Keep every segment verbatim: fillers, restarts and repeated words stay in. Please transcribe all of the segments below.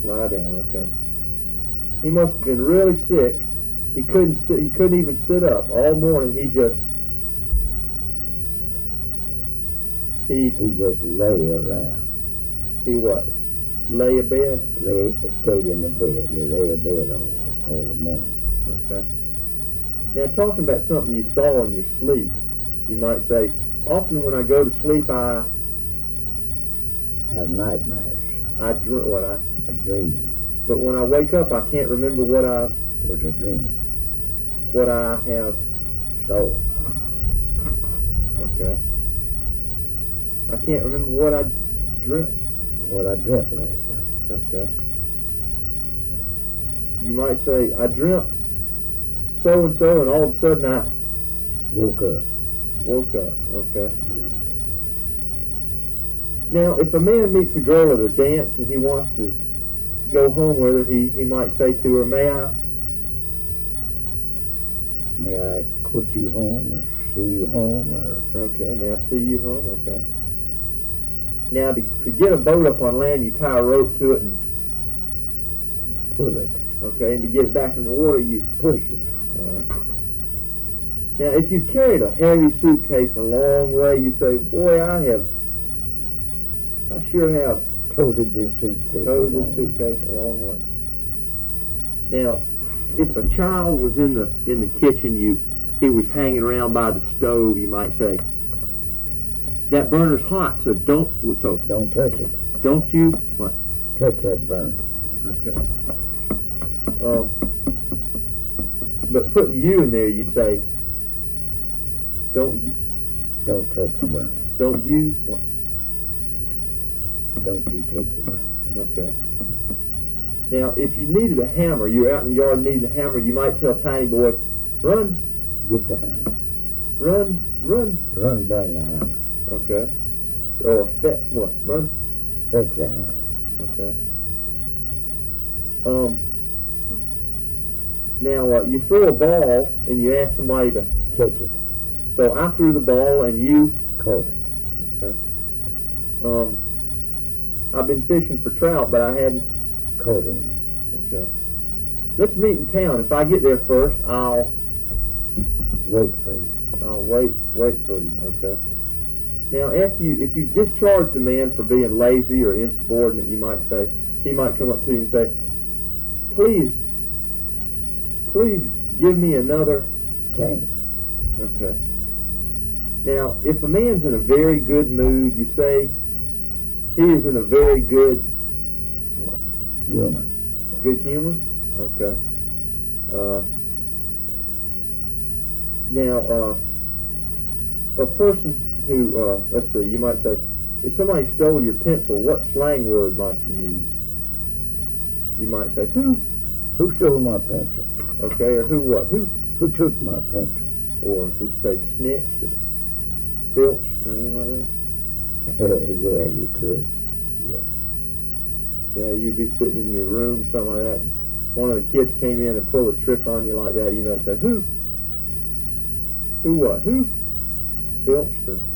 Lie down, okay. He must have been really sick. He couldn't sit, he couldn't even sit up. All morning he just he He just lay around. he what? Lay abed? Lay, stayed in the bed, or lay abed all, all the morning. Okay. Now, talking about something you saw in your sleep, you might say, often when I go to sleep, I Have nightmares. I dream what I. A dream But when I wake up, I can't remember what I was a dream. what I have. So, Okay. I can't remember what I dreamt. what I dreamt last night. Okay. You might say, I dreamt so and so, and all of a sudden I Woke up. woke up. Okay. Now, if a man meets a girl at a dance and he wants to go home with her, he, he might say to her, may I? May I coach you home, or see you home, or Okay, may I see you home? Okay. Now, to, to get a boat up on land, you tie a rope to it, and pull it, okay, and to get it back in the water, you push it. All right. Now, if you've carried a heavy suitcase a long way, you say, boy, I have, I sure have Toted this suitcase. towed this along. suitcase a long way. Now, if a child was in the in the kitchen, you he was hanging around by the stove, you might say, that burner's hot, so don't so Don't touch it. don't you what? Touch that burner. Okay. Um, but putting you in there, you'd say, don't you Don't touch the burner. don't you what? Don't you touch the burner. Okay. Now, if you needed a hammer, you're out in the yard and needed a hammer, you might tell Tiny Boy, run, Get the hammer. run, run. Run, bring the hammer. Okay. Or fet, what? Run. Fetch the hammer. Okay. Um. Now, uh, you throw a ball and you ask somebody to. Catch it. So I threw the ball and you. Caught it. Okay. Um. I've been fishing for trout, but I hadn't. Caught any. Okay. Let's meet in town. If I get there first, I'll. Wait for you. I'll wait. Wait for you. Okay. Now, after you, if you discharge the man for being lazy or insubordinate, you might say, he might come up to you and say, please, please give me another Chance. Okay. Now, if a man's in a very good mood, you say he is in a very good what? Humor. Good humor? Okay. Uh, now, uh, a person who, uh, let's see, you might say, if somebody stole your pencil, what slang word might you use? You might say, who? Who stole my pencil? Okay, or who what? Who? Who took my pencil? Or would you say snitched or filched or anything like that? Yeah, you could. Yeah. Yeah, you'd be sitting in your room, something like that. One of the kids came in and pulled a trick on you like that. You might say, who? Who what? Who? Filched or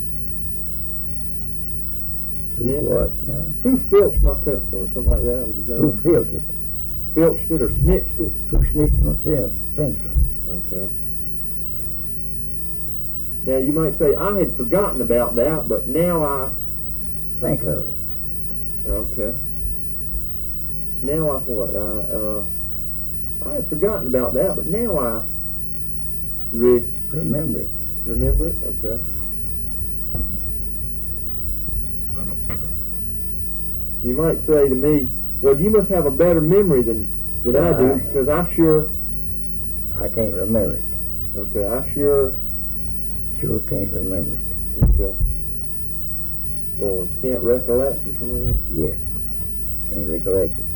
Who snitched? what now? Who filched my pencil or something like that? Would you say Who that? filched it? Filched it or snitched it? Who snitched my pen, pencil? Okay. Now you might say, I had forgotten about that, but now I... Think of it. Okay. Now I what? I, uh, I had forgotten about that, but now I re- Remember it. remember it. Okay. You might say to me, well, you must have a better memory than, than I do, Right. because I sure, I can't remember it. okay, I sure, Sure can't remember it. okay, or can't recollect or something like that. Yeah. Can't recollect it.